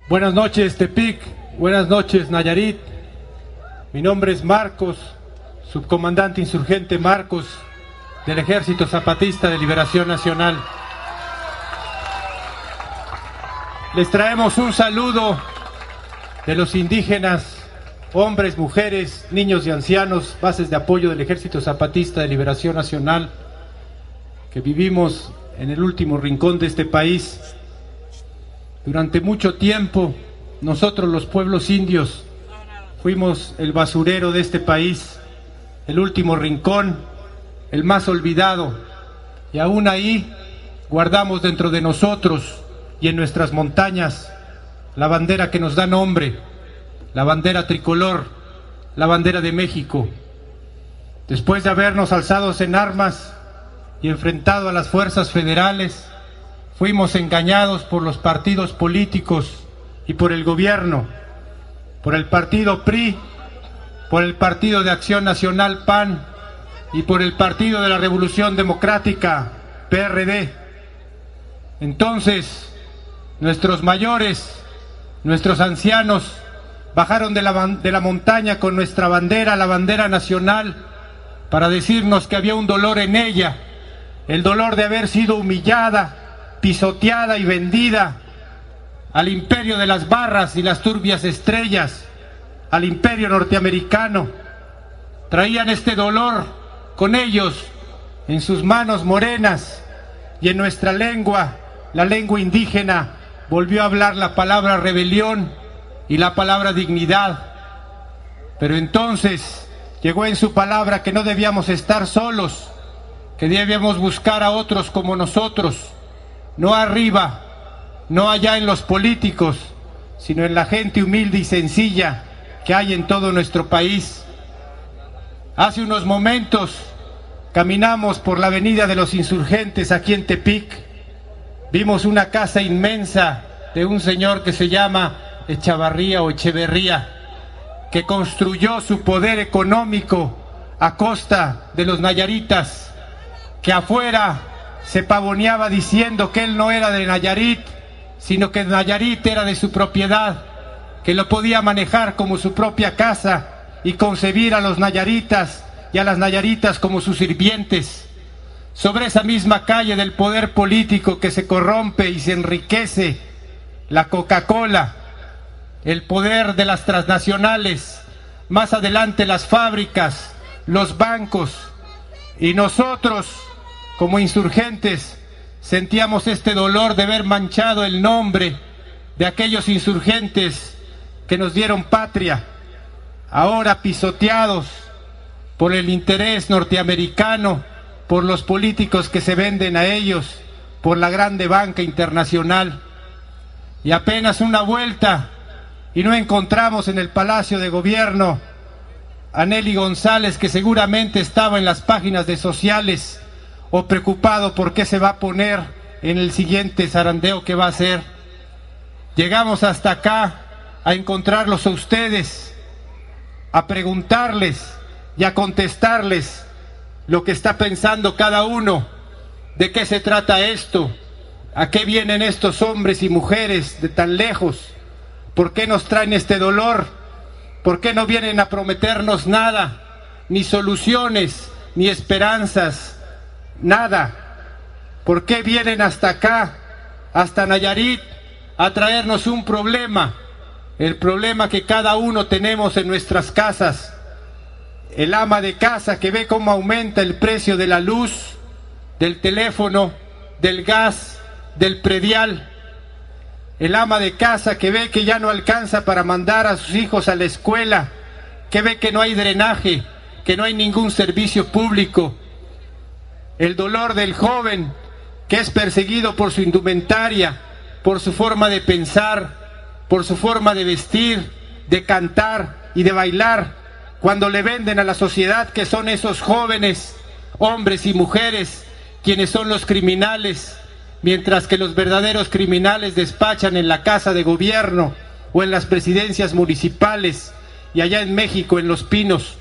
Buenas noches, Tepic. Buenas noches, Nayarit. Mi nombre es Marcos, subcomandante insurgente Marcos del Ejército Zapatista de Liberación Nacional. Les traemos un saludo de los indígenas, hombres, mujeres, niños y ancianos, bases de apoyo del Ejército Zapatista de Liberación Nacional, que vivimos en el último rincón de este país. Durante mucho tiempo, nosotros los pueblos indios fuimos el basurero de este país, el último rincón, el más olvidado, y aún ahí guardamos dentro de nosotros y en nuestras montañas la bandera que nos da nombre, la bandera tricolor, la bandera de México. Después de habernos alzado en armas y enfrentado a las fuerzas federales, fuimos engañados por los partidos políticos y por el gobierno, por el partido PRI, por el Partido de Acción Nacional PAN y por el Partido de la Revolución Democrática PRD. Entonces, nuestros mayores, nuestros ancianos, bajaron de la montaña con nuestra bandera, la bandera nacional, para decirnos que había un dolor en ella, el dolor de haber sido humillada, pisoteada y vendida al imperio de las barras y las turbias estrellas, al imperio norteamericano. Traían este dolor con ellos en sus manos morenas, y en nuestra lengua, la lengua indígena, volvió a hablar la palabra rebelión y la palabra dignidad. Pero entonces llegó en su palabra que no debíamos estar solos, que debíamos buscar a otros como nosotros, no arriba, no allá en los políticos, sino en la gente humilde y sencilla que hay en todo nuestro país. Hace unos momentos caminamos por la avenida de los Insurgentes aquí en Tepic. Vimos una casa inmensa de un señor que se llama Echavarría o Echeverría, que construyó su poder económico a costa de los nayaritas, que afuera se pavoneaba diciendo que él no era de Nayarit, sino que Nayarit era de su propiedad, que lo podía manejar como su propia casa y concebir a los nayaritas y a las nayaritas como sus sirvientes. Sobre esa misma calle del poder político que se corrompe y se enriquece, la Coca-Cola, el poder de las transnacionales, más adelante las fábricas, los bancos, y nosotros como insurgentes sentíamos este dolor de ver manchado el nombre de aquellos insurgentes que nos dieron patria, ahora pisoteados por el interés norteamericano, por los políticos que se venden a ellos, por la grande banca internacional. Y apenas una vuelta y no encontramos en el Palacio de Gobierno a Nelly González, que seguramente estaba en las páginas de sociales o preocupado por qué se va a poner en el siguiente zarandeo que va a hacer. Llegamos hasta acá a encontrarlos a ustedes, a preguntarles y a contestarles lo que está pensando cada uno, de qué se trata esto, a qué vienen estos hombres y mujeres de tan lejos, por qué nos traen este dolor, por qué no vienen a prometernos nada, ni soluciones, ni esperanzas, nada. ¿Por qué vienen hasta acá, hasta Nayarit, a traernos un problema? El problema que cada uno tenemos en nuestras casas. El ama de casa que ve cómo aumenta el precio de la luz, del teléfono, del gas, del predial. El ama de casa que ve que ya no alcanza para mandar a sus hijos a la escuela, que ve que no hay drenaje, que no hay ningún servicio público. El dolor del joven que es perseguido por su indumentaria, por su forma de pensar, por su forma de vestir, de cantar y de bailar, cuando le venden a la sociedad que son esos jóvenes, hombres y mujeres, quienes son los criminales, mientras que los verdaderos criminales despachan en la Casa de Gobierno o en las presidencias municipales y allá en México en Los Pinos.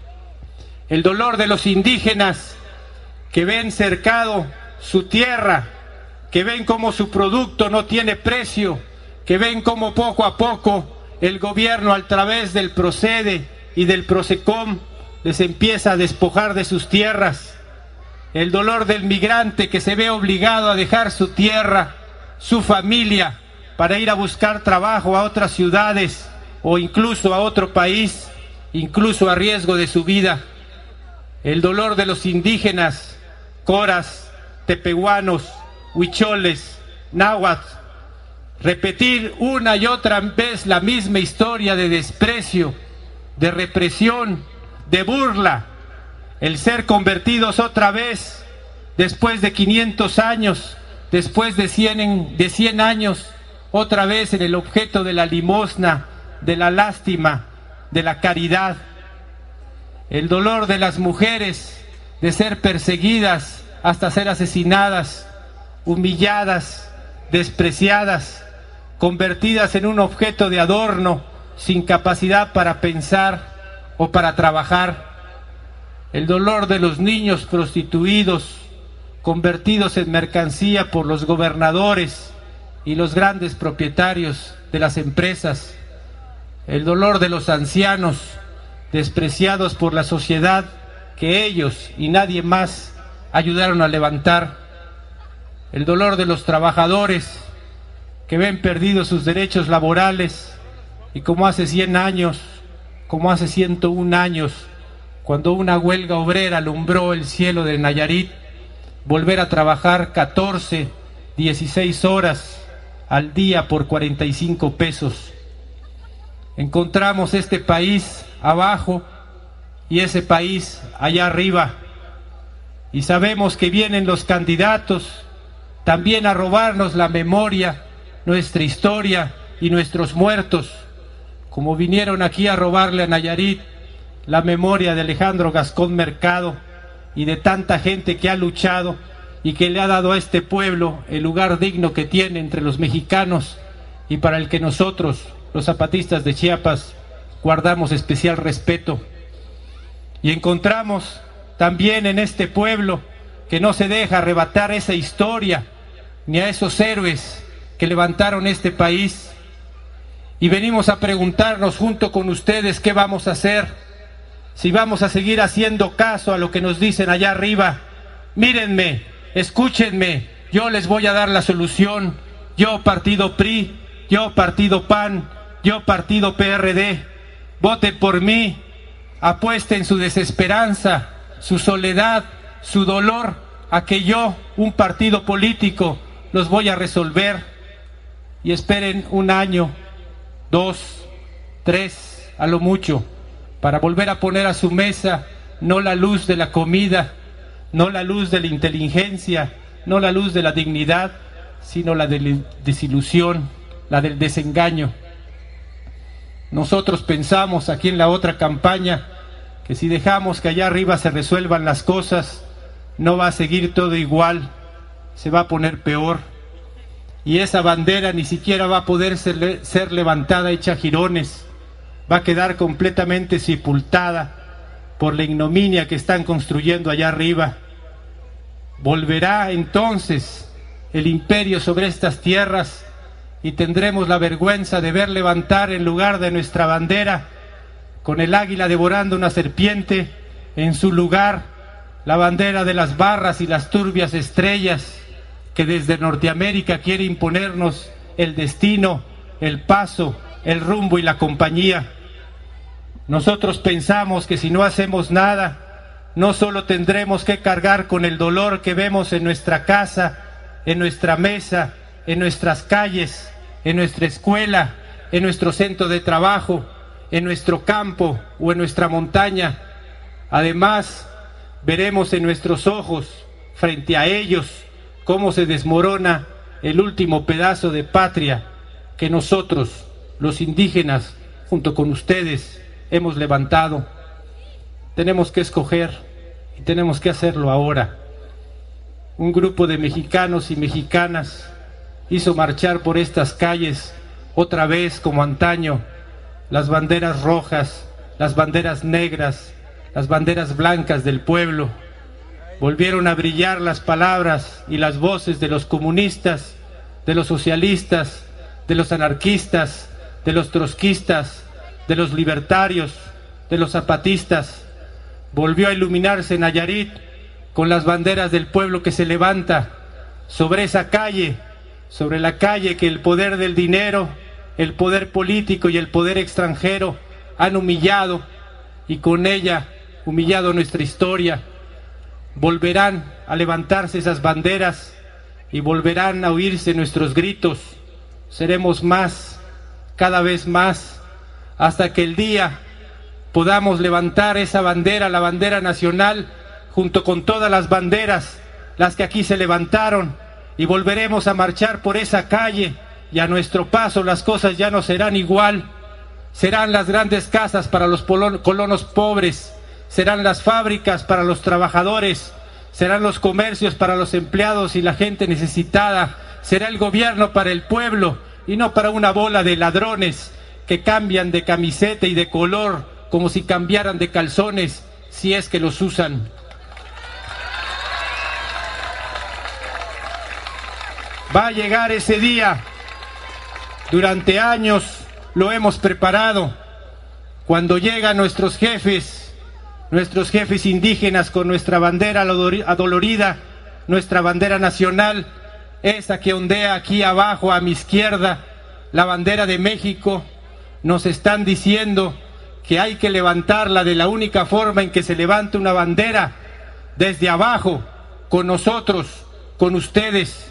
El dolor de los indígenas que ven cercado su tierra, que ven cómo su producto no tiene precio, que ven cómo poco a poco el gobierno, a través del Procede y del Procecom, les empieza a despojar de sus tierras. El dolor del migrante que se ve obligado a dejar su tierra, su familia, para ir a buscar trabajo a otras ciudades o incluso a otro país, incluso a riesgo de su vida. El dolor de los indígenas, coras, tepehuanos, huicholes, náhuatl. Repetir una y otra vez la misma historia de desprecio, de represión, de burla. El ser convertidos otra vez, después de 500 años, después de 100 años, otra vez en el objeto de la limosna, de la lástima, de la caridad. El dolor de las mujeres, de ser perseguidas hasta ser asesinadas, humilladas, despreciadas, convertidas en un objeto de adorno, sin capacidad para pensar o para trabajar. El dolor de los niños prostituidos, convertidos en mercancía por los gobernadores y los grandes propietarios de las empresas. El dolor de los ancianos, despreciados por la sociedad que ellos y nadie más ayudaron a levantar. El dolor de los trabajadores que ven perdidos sus derechos laborales y como hace 100 años, como hace 101 años, cuando una huelga obrera alumbró el cielo de Nayarit, volver a trabajar 14, 16 horas al día por 45 pesos. Encontramos este país abajo y ese país allá arriba, y sabemos que vienen los candidatos también a robarnos la memoria, nuestra historia y nuestros muertos, como vinieron aquí a robarle a Nayarit la memoria de Alejandro Gascón Mercado y de tanta gente que ha luchado y que le ha dado a este pueblo el lugar digno que tiene entre los mexicanos y para el que nosotros, los zapatistas de Chiapas, guardamos especial respeto. Y encontramos también en este pueblo que no se deja arrebatar esa historia ni a esos héroes que levantaron este país. Y venimos a preguntarnos junto con ustedes qué vamos a hacer, si vamos a seguir haciendo caso a lo que nos dicen allá arriba. Mírenme, escúchenme, yo les voy a dar la solución. Yo partido PRI, yo partido PAN, yo partido PRD, voten por mí, apuesten su desesperanza, su soledad, su dolor, a que yo, un partido político, los voy a resolver. Y esperen 1 año, 2, 3, a lo mucho, para volver a poner a su mesa no la luz de la comida, no la luz de la inteligencia, no la luz de la dignidad, sino la de la desilusión, la del desengaño. Nosotros pensamos aquí en la otra campaña que si dejamos que allá arriba se resuelvan las cosas, no va a seguir todo igual, se va a poner peor. Y esa bandera ni siquiera va a poder ser levantada hecha jirones, va a quedar completamente sepultada por la ignominia que están construyendo allá arriba. Volverá entonces el imperio sobre estas tierras y tendremos la vergüenza de ver levantar en lugar de nuestra bandera, con el águila devorando una serpiente, en su lugar la bandera de las barras y las turbias estrellas, que desde Norteamérica quiere imponernos el destino, el paso, el rumbo y la compañía. Nosotros pensamos que si no hacemos nada, no solo tendremos que cargar con el dolor que vemos en nuestra casa, en nuestra mesa, en nuestras calles, en nuestra escuela, en nuestro centro de trabajo, en nuestro campo o en nuestra montaña. Además, veremos en nuestros ojos, frente a ellos, cómo se desmorona el último pedazo de patria que nosotros, los indígenas, junto con ustedes, hemos levantado. Tenemos que escoger y tenemos que hacerlo ahora. Un grupo de mexicanos y mexicanas hizo marchar por estas calles otra vez como antaño las banderas rojas, las banderas negras, las banderas blancas del pueblo. Volvieron a brillar las palabras y las voces de los comunistas, de los socialistas, de los anarquistas, de los trotskistas, de los libertarios, de los zapatistas. Volvió a iluminarse Nayarit con las banderas del pueblo que se levanta sobre esa calle, sobre la calle que el poder del dinero, el poder político y el poder extranjero han humillado, y con ella humillado nuestra historia. Volverán a levantarse esas banderas y volverán a oírse nuestros gritos. Seremos más, cada vez más, hasta que el día podamos levantar esa bandera, la bandera nacional, junto con todas las banderas, las que aquí se levantaron, y volveremos a marchar por esa calle, y a nuestro paso las cosas ya no serán igual. Serán las grandes casas para los colonos pobres, serán las fábricas para los trabajadores, serán los comercios para los empleados y la gente necesitada, será el gobierno para el pueblo y no para una bola de ladrones que cambian de camiseta y de color como si cambiaran de calzones, si es que los usan. Va a llegar ese día. Durante años lo hemos preparado. Cuando llegan nuestros jefes indígenas con nuestra bandera adolorida, nuestra bandera nacional, esa que ondea aquí abajo a mi izquierda, la bandera de México, nos están diciendo que hay que levantarla de la única forma en que se levanta una bandera, desde abajo, con nosotros, con ustedes.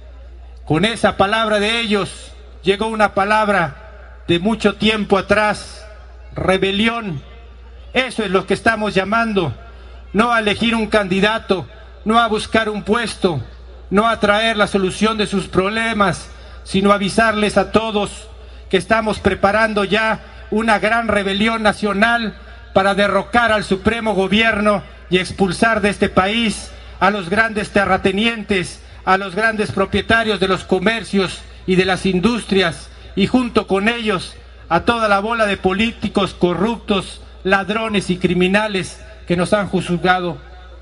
Con esa palabra de ellos llegó una palabra de mucho tiempo atrás: rebelión. Eso es lo que estamos llamando, no a elegir un candidato, no a buscar un puesto, no a traer la solución de sus problemas, sino avisarles a todos que estamos preparando ya una gran rebelión nacional para derrocar al supremo gobierno y expulsar de este país a los grandes terratenientes, a los grandes propietarios de los comercios y de las industrias, y junto con ellos a toda la bola de políticos corruptos, ladrones y criminales que nos han juzgado.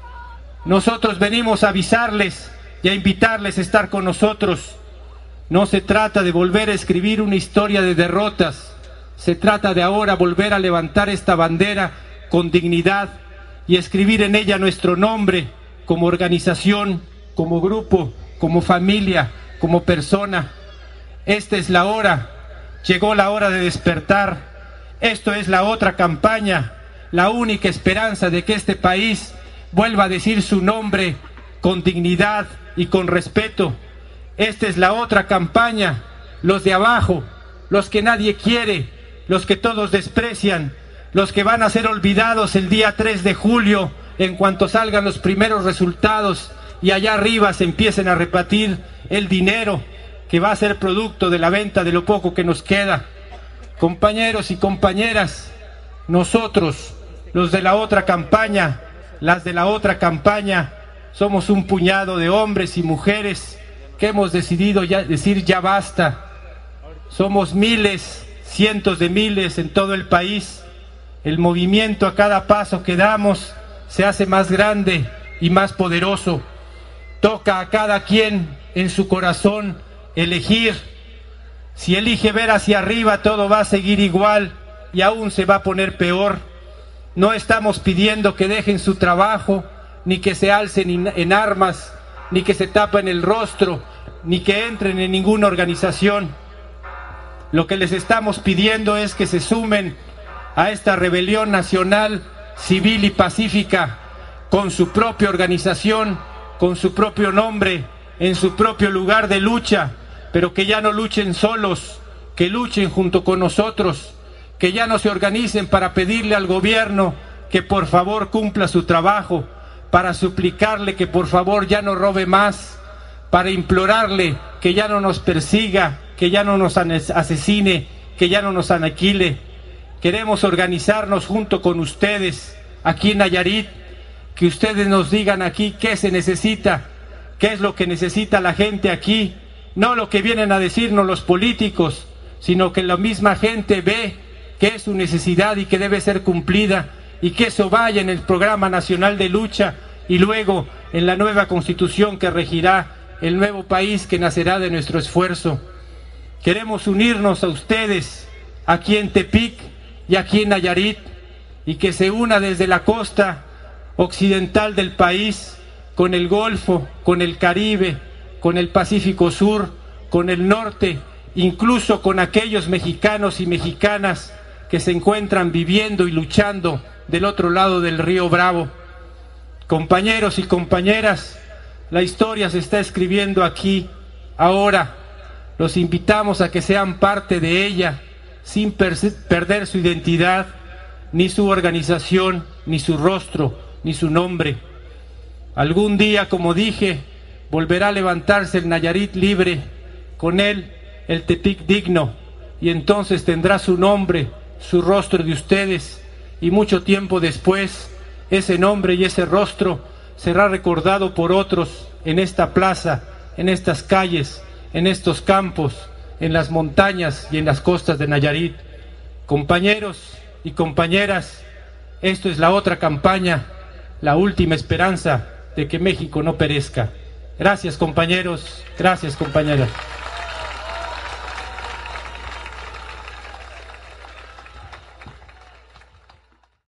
Nosotros venimos a avisarles y a invitarles a estar con nosotros. No se trata de volver a escribir una historia de derrotas, se trata de ahora volver a levantar esta bandera con dignidad y escribir en ella nuestro nombre como organización, como grupo, como familia, como persona. Esta es la hora, llegó la hora de despertar. Esto es la otra campaña, la única esperanza de que este país vuelva a decir su nombre con dignidad y con respeto. Esta es la otra campaña, los de abajo, los que nadie quiere, los que todos desprecian, los que van a ser olvidados el día 3 de julio en cuanto salgan los primeros resultados y allá arriba se empiecen a repartir el dinero que va a ser producto de la venta de lo poco que nos queda. Compañeros y compañeras, nosotros, los de la otra campaña, las de la otra campaña, somos un puñado de hombres y mujeres que hemos decidido decir ya basta. Somos miles, cientos de miles en todo el país. El movimiento a cada paso que damos se hace más grande y más poderoso. Toca a cada quien en su corazón elegir. Si elige ver hacia arriba, todo va a seguir igual y aún se va a poner peor. No estamos pidiendo que dejen su trabajo, ni que se alcen en armas, ni que se tapen el rostro, ni que entren en ninguna organización. Lo que les estamos pidiendo es que se sumen a esta rebelión nacional, civil y pacífica, con su propia organización, con su propio nombre, en su propio lugar de lucha, pero que ya no luchen solos, que luchen junto con nosotros, que ya no se organicen para pedirle al gobierno que por favor cumpla su trabajo, para suplicarle que por favor ya no robe más, para implorarle que ya no nos persiga, que ya no nos asesine, que ya no nos aniquile. Queremos organizarnos junto con ustedes aquí en Nayarit, que ustedes nos digan aquí qué se necesita, qué es lo que necesita la gente aquí, no lo que vienen a decirnos los políticos, sino que la misma gente ve que es su necesidad y que debe ser cumplida, y que eso vaya en el Programa Nacional de Lucha y luego en la nueva Constitución que regirá el nuevo país que nacerá de nuestro esfuerzo. Queremos unirnos a ustedes aquí en Tepic y aquí en Nayarit, y que se una desde la costa occidental del país con el Golfo, con el Caribe, con el Pacífico Sur, con el norte, incluso con aquellos mexicanos y mexicanas que se encuentran viviendo y luchando del otro lado del río Bravo. Compañeros y compañeras, la historia se está escribiendo aquí, ahora. Los invitamos a que sean parte de ella, sin perder su identidad, ni su organización, ni su rostro, ni su nombre. Algún día, como dije, volverá a levantarse el Nayarit libre, con él el Tepic digno, y entonces tendrá su nombre, su rostro de ustedes, y mucho tiempo después, ese nombre y ese rostro será recordado por otros en esta plaza, en estas calles, en estos campos, en las montañas y en las costas de Nayarit. Compañeros y compañeras, esto es la otra campaña, la última esperanza de que México no perezca. Gracias, compañeros, gracias, compañeras.